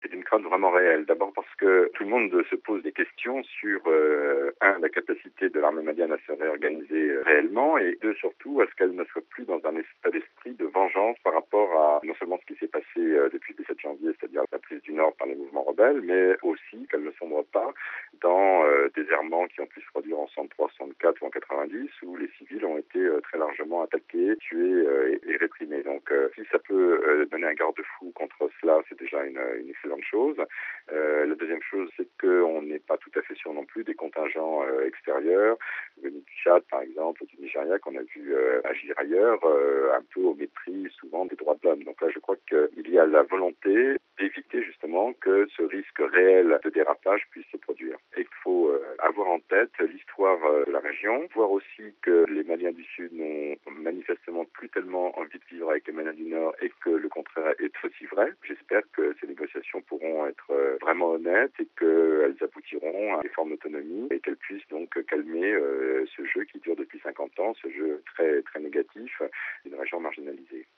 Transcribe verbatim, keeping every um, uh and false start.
c'est une crainte vraiment réelle. D'abord parce que tout le monde se pose des questions sur, euh, un, la capacité de l'armée malienne à se réorganiser réellement, et deux, surtout, à ce qu'elle ne soit plus dans un état d'esprit de vengeance par rapport à non seulement ce qui s'est passé euh, depuis le dix-sept janvier, c'est-à-dire la prise du Nord par les mouvements rebelles, mais aussi qu'elle ne sombre pas dans euh, des errements qui ont pu se produire en soixante-trois, soixante-quatre ou en quatre-vingt-dix, où les civils ont été euh, très largement attaqués, tués euh, et, et réprimés. Donc euh, si ça peut euh, donner un garde-fou contre cela, c'est déjà une, une excellente chose. Euh, la deuxième chose, c'est qu'on n'est pas tout à fait sûr non plus des contingents euh, extérieurs, venus du Tchad par exemple, du Nigeria, qu'on a vu euh, agir ailleurs, euh, un peu au mépris souvent des droits de l'homme. Donc là, je crois qu'il y a la volonté d'éviter justement que ce risque réel de dérapage puisse se produire. Et il faut euh, avoir en tête l'histoire euh, de la région, voir aussi que les Maliens du Sud n'ont manifestement plus tellement envie de vivre avec les Maliens du Nord et que le contraire est aussi vrai. J'espère que ces négociations pourront être euh, vraiment honnêtes et qu'elles aboutiront à des formes d'autonomie et qu'elles puissent donc calmer euh, ce jeu qui dure depuis cinquante ans, ce jeu très, très négatif d'une région marginalisée.